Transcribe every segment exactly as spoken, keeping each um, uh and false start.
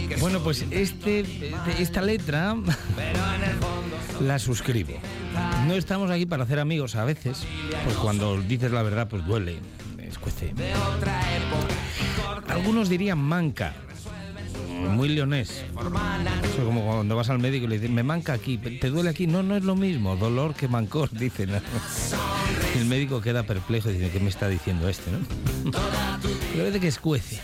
Bueno, pues este, esta letra la suscribo. No estamos aquí para hacer amigos a veces, pues cuando dices la verdad pues duele, escuece. Algunos dirían manca, muy leonés. Eso como cuando vas al médico y le dices, me manca aquí, ¿te duele aquí? No, no es lo mismo, dolor que mancor, dicen. El médico queda perplejo y dice, ¿qué me está diciendo este, no? Pero parece que escuece.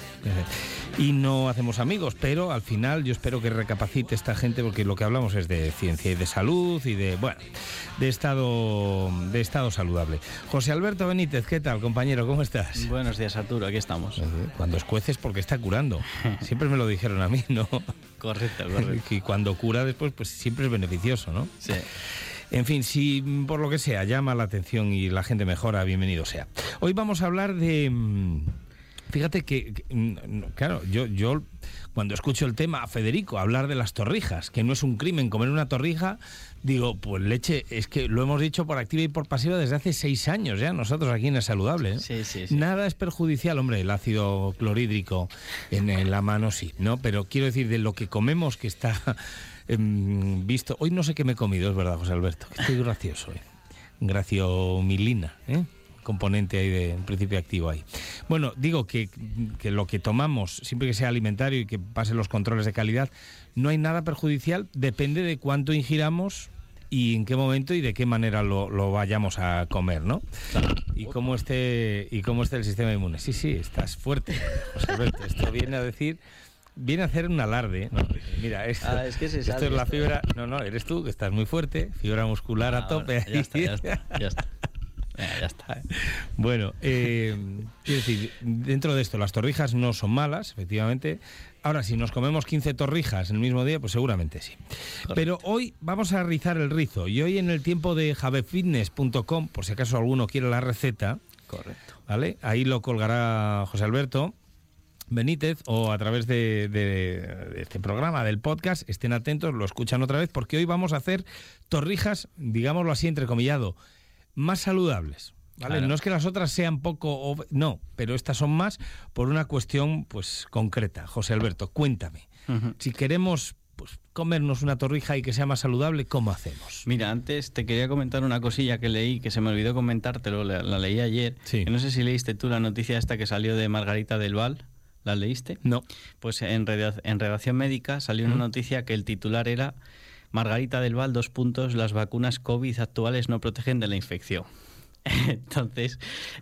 Y no hacemos amigos, pero al final yo espero que recapacite esta gente, porque lo que hablamos es de ciencia y de salud y de, bueno, de estado de estado saludable. José Alberto Benítez, ¿qué tal, compañero? ¿Cómo estás? Buenos días, Arturo, aquí estamos. Cuando escueces porque está curando. Siempre me lo dijeron a mí, ¿no? Correcto, correcto. Y cuando cura después, pues siempre es beneficioso, ¿no? Sí. En fin, si por lo que sea llama la atención y la gente mejora, bienvenido sea. Hoy vamos a hablar de... Fíjate que, que claro, yo, yo cuando escucho el tema a Federico hablar de las torrijas, que no es un crimen comer una torrija, digo, pues leche, es que lo hemos dicho por activa y por pasiva desde hace seis años ya, nosotros aquí en Es Saludable, ¿eh? Sí, sí, sí. Nada es perjudicial, hombre, el ácido clorhídrico en, en la mano sí, ¿no? Pero quiero decir, de lo que comemos que está eh, visto... Hoy no sé qué me he comido, es verdad, José Alberto, que estoy gracioso, ¿eh? Graciomilina, ¿eh? Componente ahí de principio activo ahí. Bueno, digo que, que lo que tomamos, siempre que sea alimentario y que pasen los controles de calidad, no hay nada perjudicial, depende de cuánto ingiramos y en qué momento y de qué manera lo, lo vayamos a comer, ¿no? Claro. Y cómo esté y cómo esté el sistema inmune. Sí, sí, estás fuerte, José Alberto. Esto viene a decir, viene a hacer un alarde, ¿no? Mira, esto, ah, es, que se esto es la fibra. No, no, eres tú que estás muy fuerte, fibra muscular ah, a tope. Bueno, ya está, ya está, ya está. Ya, ya está. Bueno, eh, quiero decir, dentro de esto, las torrijas no son malas, efectivamente. Ahora, si nos comemos quince torrijas en el mismo día, pues seguramente sí. Correcto. Pero hoy vamos a rizar el rizo. Y hoy en el tiempo de javefitness punto com, por si acaso alguno quiere la receta, correcto, ¿vale? Ahí lo colgará José Alberto Benítez, o a través de, de, de este programa, del podcast. Estén atentos, lo escuchan otra vez, porque hoy vamos a hacer torrijas, digámoslo así, entrecomillado, más saludables, ¿vale? Claro. No es que las otras sean poco, no, pero estas son más por una cuestión pues concreta. José Alberto, cuéntame, uh-huh. Si queremos pues comernos una torrija y que sea más saludable, ¿cómo hacemos? Mira, antes te quería comentar una cosilla que leí, que se me olvidó comentártelo, la, la leí ayer, sí. Que no sé si leíste tú la noticia esta que salió de Margarita del Val. ¿La leíste? No. Pues en, Red- en Redacción Médica salió una uh-huh. noticia que el titular era: Margarita del Val, dos puntos, las vacunas COVID actuales no protegen de la infección. Entonces,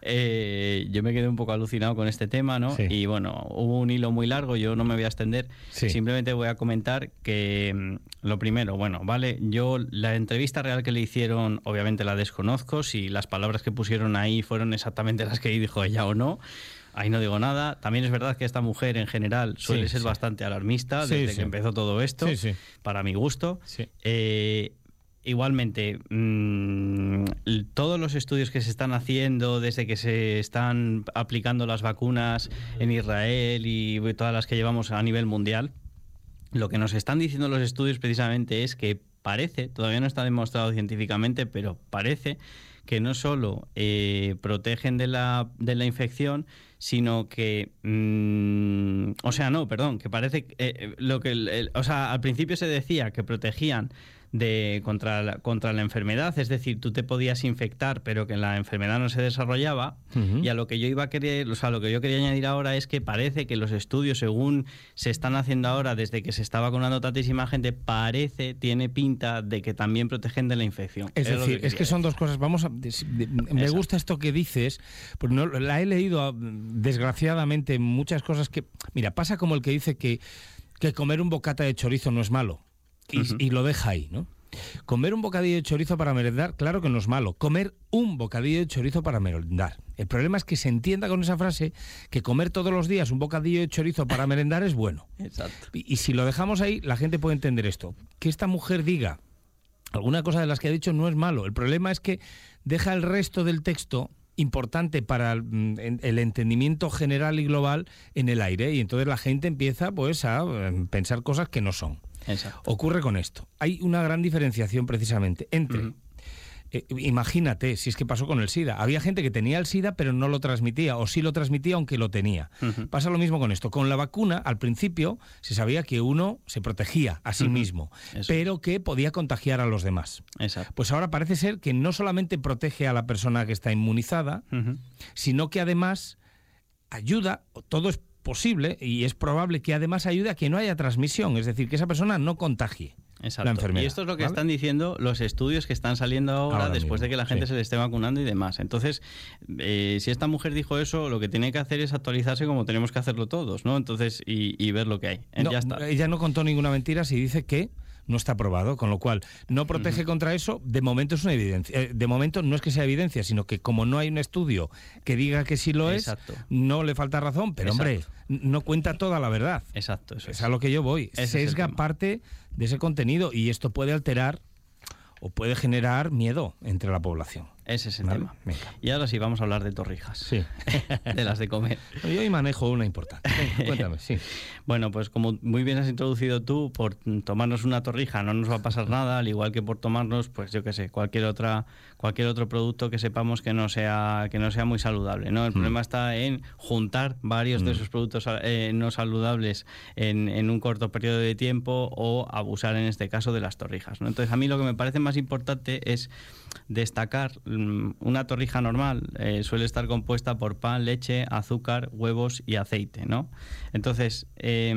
eh, yo me quedé un poco alucinado con este tema, ¿no? Sí. Y bueno, hubo un hilo muy largo, yo no me voy a extender, sí. Simplemente voy a comentar que, lo primero, bueno, vale, yo la entrevista real que le hicieron, obviamente la desconozco, si las palabras que pusieron ahí fueron exactamente las que dijo ella o no. Ahí no digo nada. También es verdad que esta mujer en general suele sí, ser sí. bastante alarmista desde sí, sí. que empezó todo esto, sí, sí. para mi gusto. Sí. Eh, igualmente, mmm, todos los estudios que se están haciendo desde que se están aplicando las vacunas en Israel y todas las que llevamos a nivel mundial, lo que nos están diciendo los estudios precisamente es que parece, todavía no está demostrado científicamente, pero parece que no solo eh, protegen de la, de la infección, sino que, mmm, o sea, no, perdón, que parece, eh, lo que, el, el, o sea, al principio se decía que protegían de contra la, contra la enfermedad, es decir, tú te podías infectar, pero que la enfermedad no se desarrollaba. Uh-huh. Y a lo que yo iba a querer, o sea, lo que yo quería añadir ahora es que parece que los estudios, según se están haciendo ahora, desde que se está vacunando tantísima gente, parece, tiene pinta de que también protegen de la infección. Es, es decir, que es que son dos cosas. Vamos a, de, de, me Esa. gusta esto que dices, pues no, la he leído desgraciadamente muchas cosas que, mira, pasa como el que dice que, que comer un bocata de chorizo no es malo. Y, uh-huh. y lo deja ahí, ¿no? Comer un bocadillo de chorizo para merendar, claro que no es malo. Comer un bocadillo de chorizo para merendar. El problema es que se entienda con esa frase que comer todos los días un bocadillo de chorizo para merendar es bueno. Exacto. Y, y si lo dejamos ahí, la gente puede entender esto. Que esta mujer diga alguna cosa de las que ha dicho no es malo. El problema es que deja el resto del texto importante para el, el entendimiento general y global en el aire, y entonces la gente empieza pues a pensar cosas que no son. Exacto. Ocurre con esto. Hay una gran diferenciación precisamente entre uh-huh. Eh, imagínate, si es que pasó con el SIDA. Había gente que tenía el SIDA pero no lo transmitía, o sí lo transmitía aunque lo tenía. Uh-huh. Pasa lo mismo con esto. Con la vacuna, al principio, se sabía que uno se protegía a sí uh-huh. mismo, Eso. pero que podía contagiar a los demás. Exacto. Pues ahora parece ser que no solamente protege a la persona que está inmunizada, uh-huh. sino que además ayuda, todo es posible y es probable que además ayude a que no haya transmisión, es decir, que esa persona no contagie. Exacto. La enfermedad. Y esto es lo que ¿vale? están diciendo los estudios que están saliendo ahora, ahora después mismo, de que la gente sí. se le esté vacunando y demás. Entonces, eh, si esta mujer dijo eso, lo que tiene que hacer es actualizarse como tenemos que hacerlo todos, ¿no? Entonces, y, y ver lo que hay. No, ya está. Ella no contó ninguna mentira si dice que no está probado, con lo cual no protege uh-huh. contra eso. De momento es una evidencia. Eh, de momento no es que sea evidencia, sino que como no hay un estudio que diga que sí lo Exacto. es, no le falta razón. Pero Exacto. hombre, no cuenta toda la verdad. Exacto. Eso es, es a lo que yo voy. Ese Sesga es parte de ese contenido y esto puede alterar o puede generar miedo entre la población. Ese es el ¿Vale? tema. Venga. Y ahora sí, vamos a hablar de torrijas. Sí. De las de comer. Yo hoy manejo una importante. Venga, cuéntame, sí. Bueno, pues como muy bien has introducido tú, por tomarnos una torrija no nos va a pasar nada, al igual que por tomarnos, pues yo qué sé, cualquier otra, cualquier otro producto que sepamos que no sea, que no sea muy saludable, ¿no? El mm. problema está en juntar varios mm. de esos productos eh, no saludables en, en un corto periodo de tiempo o abusar en este caso de las torrijas, ¿no? Entonces a mí lo que me parece más importante es destacar una torrija normal eh, suele estar compuesta por pan, leche, azúcar, huevos y aceite, ¿no? Entonces, eh,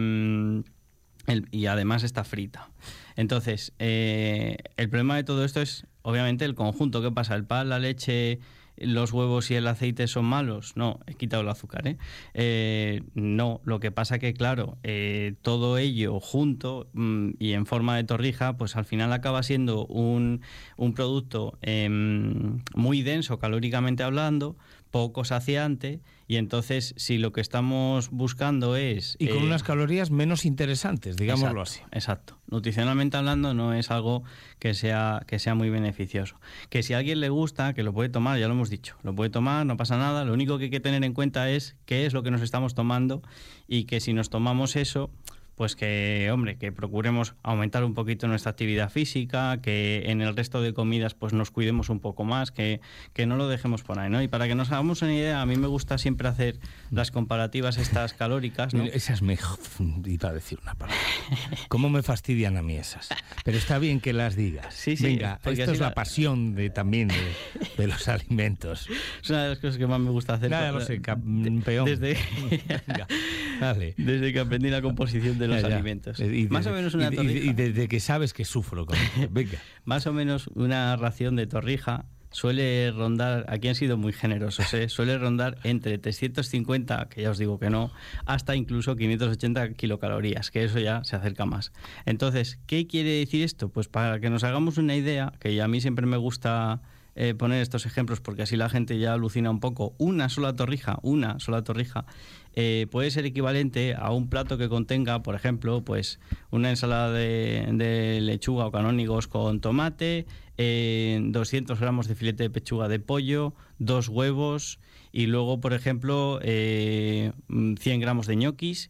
el, y además está frita. Entonces, eh, el problema de todo esto es, obviamente, el conjunto. ¿Qué pasa? El pan, la leche, los huevos y el aceite son malos. No, he quitado el azúcar, ¿eh? eh no, lo que pasa que, claro, eh, todo ello junto mmm, y en forma de torrija, pues al final acaba siendo un, un producto eh, muy denso calóricamente hablando, poco saciante, y entonces si lo que estamos buscando es... Y con eh, unas calorías menos interesantes, digámoslo exacto, así. Exacto. Nutricionalmente hablando no es algo que sea, que sea muy beneficioso. Que si a alguien le gusta, que lo puede tomar, ya lo hemos dicho, lo puede tomar, no pasa nada, lo único que hay que tener en cuenta es qué es lo que nos estamos tomando y que si nos tomamos eso... pues que, hombre, que procuremos aumentar un poquito nuestra actividad física, que en el resto de comidas pues nos cuidemos un poco más, que, que no lo dejemos por ahí, ¿no? Y para que nos hagamos una idea, a mí me gusta siempre hacer las comparativas estas calóricas, ¿no? Esas me... iba a decir una palabra. ¿Cómo me fastidian a mí esas? Pero está bien que las digas. Sí, sí. Venga, esto es la, la pasión de, también de, de los alimentos. Es una de las cosas que más me gusta hacer. Nada, lo sé, campeón. Desde, Venga, dale. Desde que aprendí la composición de los ya, ya. alimentos. Y más de, o menos una y, torrija. Y desde que sabes que sufro con esto. Venga. Más o menos una ración de torrija suele rondar, aquí han sido muy generosos, ¿eh? Suele rondar entre trescientos cincuenta, que ya os digo que no, hasta incluso quinientos ochenta kilocalorías, que eso ya se acerca más. Entonces, ¿qué quiere decir esto? Pues para que nos hagamos una idea, que a mí siempre me gusta eh, poner estos ejemplos porque así la gente ya alucina un poco, una sola torrija, una sola torrija, Eh, puede ser equivalente a un plato que contenga, por ejemplo, pues una ensalada de, de lechuga o canónigos con tomate, eh, doscientos gramos de filete de pechuga de pollo, dos huevos y luego, por ejemplo, eh, cien gramos de ñoquis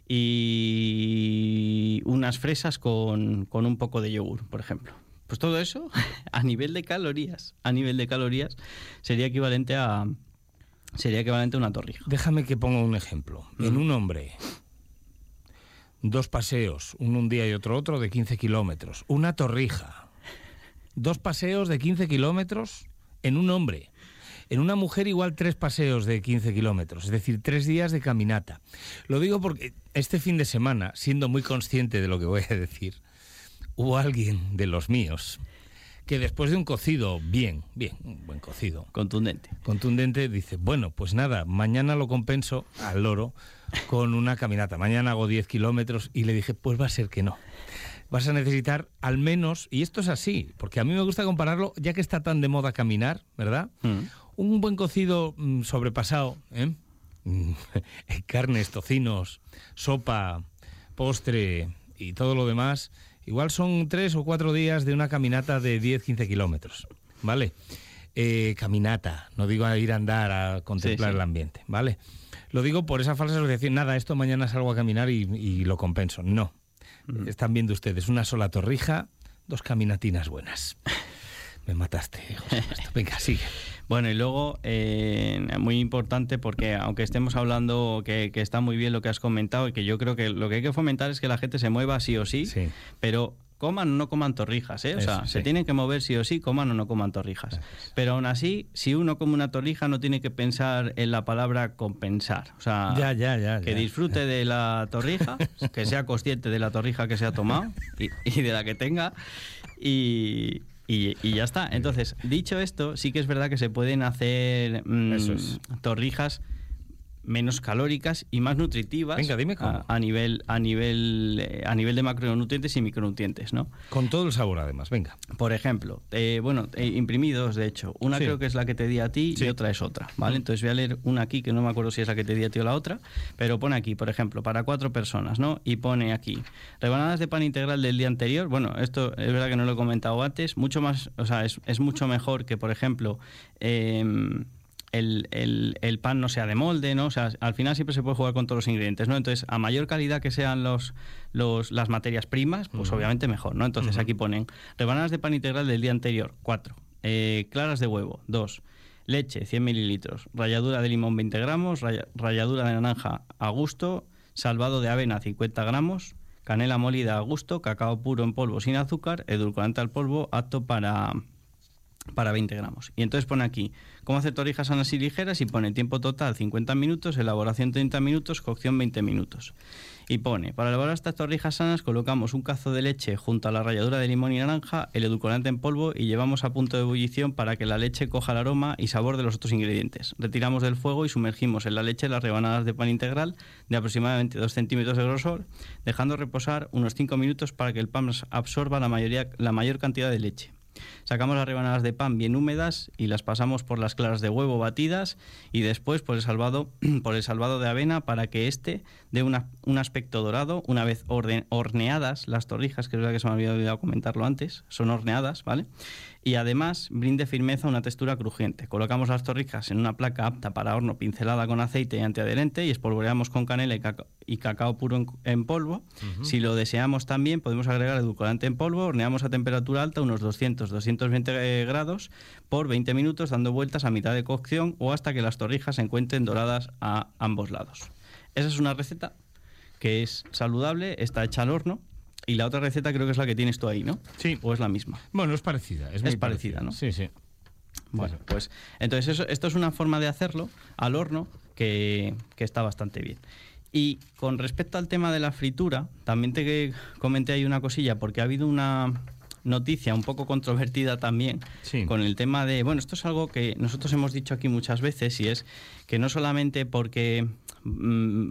y unas fresas con, con un poco de yogur, por ejemplo. Pues todo eso, a nivel de calorías, a nivel de calorías, sería equivalente a... Sería equivalente a una torrija. Déjame que ponga un ejemplo. Mm. En un hombre, dos paseos, uno un día y otro otro, de quince kilómetros. Una torrija. Dos paseos de quince kilómetros en un hombre. En una mujer igual tres paseos de quince kilómetros, es decir, tres días de caminata. Lo digo porque este fin de semana, siendo muy consciente de lo que voy a decir, hubo alguien de los míos que después de un cocido bien, bien, un buen cocido. Contundente. Contundente, dice, bueno, pues nada, mañana lo compenso al loro con una caminata. Mañana hago diez kilómetros y le dije, pues va a ser que no. Vas a necesitar al menos, y esto es así, porque a mí me gusta compararlo, ya que está tan de moda caminar, ¿verdad? Mm. Un buen cocido mmm, sobrepasado, ¿eh? Carnes, tocinos, sopa, postre y todo lo demás... Igual son tres o cuatro días de una caminata de diez a quince kilómetros, ¿vale? Eh, caminata, no digo a ir a andar, a contemplar sí, sí. el ambiente, ¿vale? Lo digo por esa falsa asociación, nada, esto mañana salgo a caminar y, y lo compenso. No, uh-huh. Están viendo ustedes una sola torrija, dos caminatinas buenas. Me mataste, José Alberto. Venga, sigue. Bueno, y luego, eh, muy importante, porque aunque estemos hablando que, que está muy bien lo que has comentado y que yo creo que lo que hay que fomentar es que la gente se mueva sí o sí, Sí. pero coman o no coman torrijas, ¿eh? O Eso, sea, sí. se tienen que mover sí o sí, coman o no coman torrijas. Eso es. Pero aún así, si uno come una torrija no tiene que pensar en la palabra compensar. O sea, Ya, ya, ya. que ya. disfrute de la torrija, que sea consciente de la torrija que se ha tomado y, y de la que tenga y... Y, y ya está. Entonces, dicho esto, sí que es verdad que se pueden hacer mmm, Eso es. torrijas menos calóricas y más nutritivas. Venga, dime cómo. A, a nivel a nivel eh, a nivel de macronutrientes y micronutrientes, ¿no? Con todo el sabor, además. Venga. Por ejemplo, eh, bueno, he imprimido dos, de hecho. Una Sí. creo que es la que te di a ti Sí. y otra es otra, ¿vale? Entonces voy a leer una aquí que no me acuerdo si es la que te di a ti o la otra, pero pone aquí, por ejemplo, para cuatro personas, ¿no? Y pone aquí, rebanadas de pan integral del día anterior. Bueno, esto es verdad que no lo he comentado antes, mucho más, o sea, es, es mucho mejor que, por ejemplo, eh, El, el, el pan no sea de molde, ¿no? O sea, al final siempre se puede jugar con todos los ingredientes, ¿no? Entonces, a mayor calidad que sean los, los, las materias primas, pues Uh-huh. obviamente mejor, ¿no? Entonces Uh-huh. aquí ponen rebanadas de pan integral del día anterior, cuatro. Eh, claras de huevo, dos. Leche, cien mililitros. Ralladura de limón, veinte gramos. Raya, ralladura de naranja a gusto. Salvado de avena, cincuenta gramos. Canela molida a gusto. Cacao puro en polvo sin azúcar. Edulcorante al polvo, apto para... para veinte gramos. Y entonces pone aquí cómo hacer torrijas sanas y ligeras y pone tiempo total cincuenta minutos, elaboración treinta minutos, cocción veinte minutos. Y pone, para elaborar estas torrijas sanas colocamos un cazo de leche junto a la ralladura de limón y naranja, el edulcorante en polvo y llevamos a punto de ebullición para que la leche coja el aroma y sabor de los otros ingredientes. Retiramos del fuego y sumergimos en la leche las rebanadas de pan integral de aproximadamente dos centímetros de grosor, dejando reposar unos cinco minutos para que el pan absorba la, mayoría, la mayor cantidad de leche. Sacamos las rebanadas de pan bien húmedas y las pasamos por las claras de huevo batidas y después por el salvado, por el salvado de avena para que éste dé una, un aspecto dorado. Una vez orden, horneadas las torrijas, que es verdad que se me había olvidado comentarlo antes, son horneadas, ¿vale? Y además brinde firmeza a una textura crujiente. Colocamos las torrijas en una placa apta para horno pincelada con aceite y antiadherente y espolvoreamos con canela y cacao, y cacao puro en, en polvo. Uh-huh. Si lo deseamos también podemos agregar edulcorante en polvo, horneamos a temperatura alta unos doscientos a doscientos veinte grados por veinte minutos dando vueltas a mitad de cocción o hasta que las torrijas se encuentren doradas a ambos lados. Esa es una receta que es saludable, está hecha al horno. Y la otra receta creo que es la que tienes tú ahí, ¿no? Sí. ¿O es la misma? Bueno, es parecida. Es, muy es parecida, ¿no? Sí, sí. Bueno, pues entonces eso, esto es una forma de hacerlo al horno que, que está bastante bien. Y con respecto al tema de la fritura, también te comenté ahí una cosilla, porque ha habido una noticia un poco controvertida también sí. con el tema de... Bueno, esto es algo que nosotros hemos dicho aquí muchas veces y es que no solamente porque mm,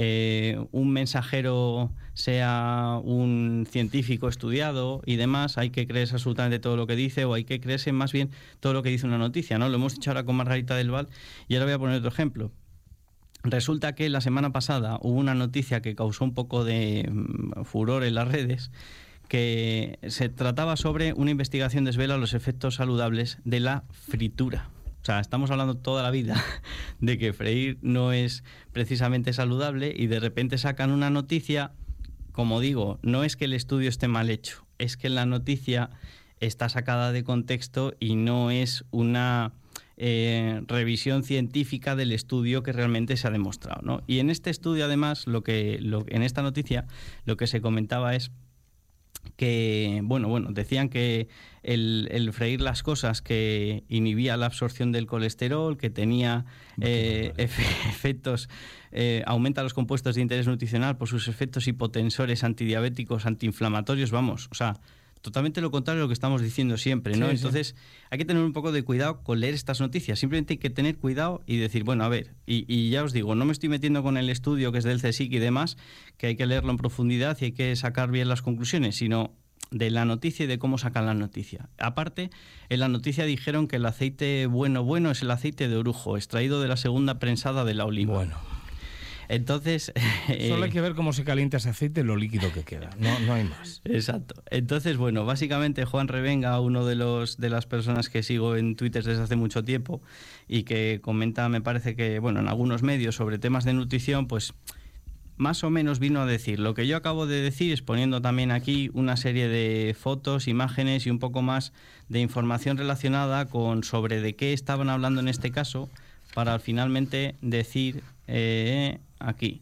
eh, un mensajero sea un científico estudiado y demás, hay que creerse absolutamente todo lo que dice o hay que creerse más bien todo lo que dice una noticia, ¿no? Lo hemos dicho ahora con Margarita del Val y ahora voy a poner otro ejemplo. Resulta que la semana pasada hubo una noticia que causó un poco de mm, furor en las redes, que se trataba sobre una investigación desvela los efectos saludables de la fritura. O sea, estamos hablando toda la vida de que freír no es precisamente saludable y de repente sacan una noticia, como digo, no es que el estudio esté mal hecho, es que la noticia está sacada de contexto y no es una eh, revisión científica del estudio que realmente se ha demostrado, ¿no? Y en este estudio, además, lo que, lo, en esta noticia, lo que se comentaba es que, bueno, bueno, decían que el, el freír las cosas que inhibía la absorción del colesterol, que tenía eh, efe, efectos, eh, aumenta los compuestos de interés nutricional por sus efectos hipotensores, antidiabéticos, antiinflamatorios, vamos, o sea, totalmente lo contrario de lo que estamos diciendo siempre, ¿no? Sí, Entonces, sí. hay que tener un poco de cuidado con leer estas noticias. Simplemente hay que tener cuidado y decir, bueno, a ver, y, y ya os digo, no me estoy metiendo con el estudio que es del CSIC y demás, que hay que leerlo en profundidad y hay que sacar bien las conclusiones, sino de la noticia y de cómo sacan la noticia. Aparte, en la noticia dijeron que el aceite bueno bueno es el aceite de orujo, extraído de la segunda prensada de la oliva. Bueno. Entonces... Solo hay que ver cómo se calienta ese aceite, lo líquido que queda. No, no hay más. Exacto. Entonces, bueno, básicamente Juan Revenga, uno de los de las personas que sigo en Twitter desde hace mucho tiempo y que comenta, me parece que, bueno, en algunos medios sobre temas de nutrición, pues más o menos vino a decir lo que yo acabo de decir, exponiendo también aquí una serie de fotos, imágenes y un poco más de información relacionada con sobre de qué estaban hablando en este caso, para finalmente decir eh, aquí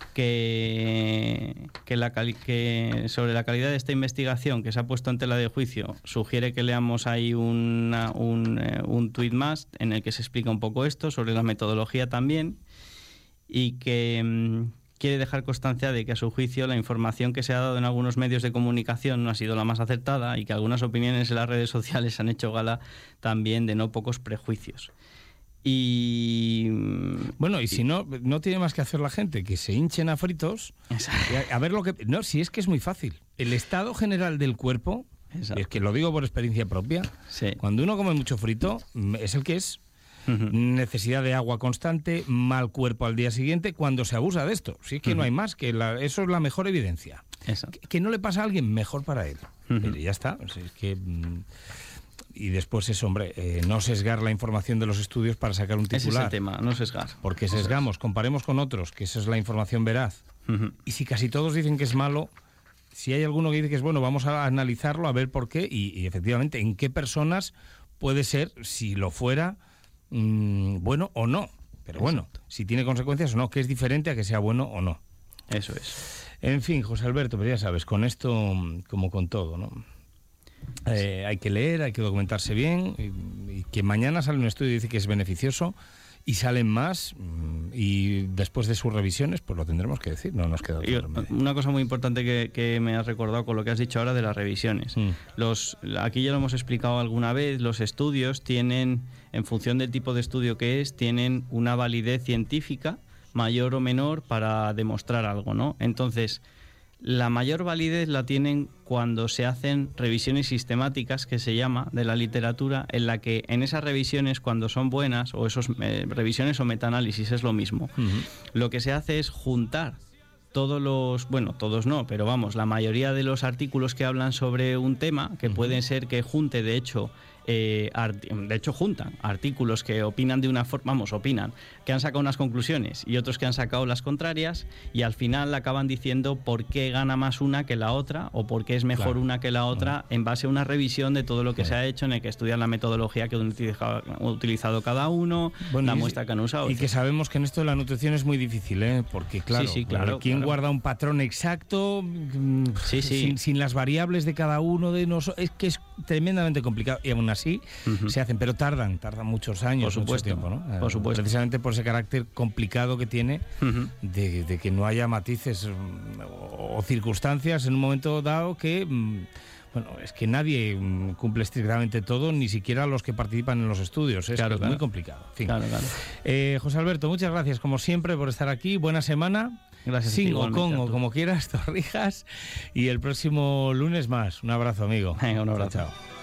que, que, la cali- que sobre la calidad de esta investigación que se ha puesto en tela de juicio, sugiere que leamos ahí una, un, eh, un tuit más en el que se explica un poco esto, sobre la metodología también, y que mmm, quiere dejar constancia de que a su juicio la información que se ha dado en algunos medios de comunicación no ha sido la más acertada y que algunas opiniones en las redes sociales han hecho gala también de no pocos prejuicios. Y bueno, y si no, no tiene más que hacer la gente, que se hinchen a fritos. A, a ver lo que... No, si es que es muy fácil. El estado general del cuerpo, y es que lo digo por experiencia propia, sí. Cuando uno come mucho frito, es el que es. Uh-huh. Necesidad de agua constante, mal cuerpo al día siguiente, cuando se abusa de esto. Si es que uh-huh. no hay más, que la, eso es la mejor evidencia. Que, que no le pasa a alguien, mejor para él. Uh-huh. Pero ya está. O sea, es que... Y después es, hombre, eh, no sesgar la información de los estudios para sacar un titular. Ese es el tema, no sesgar. Porque sesgamos, comparemos con otros, que esa es la información veraz. Uh-huh. Y si casi todos dicen que es malo, si hay alguno que dice que es bueno, vamos a analizarlo, a ver por qué y, y efectivamente en qué personas puede ser, si lo fuera, mmm, bueno o no. Pero bueno, exacto. Si tiene consecuencias o no, que es diferente a que sea bueno o no. Eso es. En fin, José Alberto, pero ya sabes, con esto, como con todo, ¿no? Eh, hay que leer, hay que documentarse bien y, y que mañana sale un estudio y dice que es beneficioso y salen más y después de sus revisiones pues lo tendremos que decir, no nos queda otro remedio. Una cosa muy importante que, que me has recordado con lo que has dicho ahora de las revisiones. Mm. Los, aquí ya lo hemos explicado alguna vez, los estudios tienen, en función del tipo de estudio que es, tienen una validez científica mayor o menor para demostrar algo, ¿no? Entonces, la mayor validez la tienen cuando se hacen revisiones sistemáticas, que se llama, de la literatura, en la que en esas revisiones, cuando son buenas, o esos eh, revisiones o metaanálisis, es lo mismo, uh-huh. Lo que se hace es juntar todos los, bueno, todos no, pero vamos, la mayoría de los artículos que hablan sobre un tema, que uh-huh. pueden ser que junte, de hecho, eh, art- de hecho juntan artículos que opinan de una forma, vamos, opinan, que han sacado unas conclusiones y otros que han sacado las contrarias y al final acaban diciendo por qué gana más una que la otra o por qué es mejor claro. una que la otra uh-huh. en base a una revisión de todo lo que uh-huh. se ha hecho, en el que estudian la metodología que han utilizado, utilizado cada uno, bueno, la muestra que han usado. Y que sabemos que en esto de la nutrición es muy difícil, ¿eh? Porque claro, sí, sí, claro ¿quién claro. guarda un patrón exacto sí, sí. Sin, sin las variables de cada uno de nosotros? Es que es tremendamente complicado y aún así uh-huh. se hacen, pero tardan, tardan muchos años, por supuesto, mucho tiempo, ¿no? Por supuesto. Precisamente por ese carácter complicado que tiene uh-huh. de, de que no haya matices o, o circunstancias en un momento dado que, bueno, es que nadie cumple estrictamente todo, ni siquiera los que participan en los estudios, es, claro, es claro. muy complicado. En fin. Claro, claro. Eh, José Alberto, muchas gracias como siempre por estar aquí, buena semana. Gracias. Sin o con o como quieras, Torrijas, y el próximo lunes más. Un abrazo, amigo. Venga, un abrazo. Chao, chao.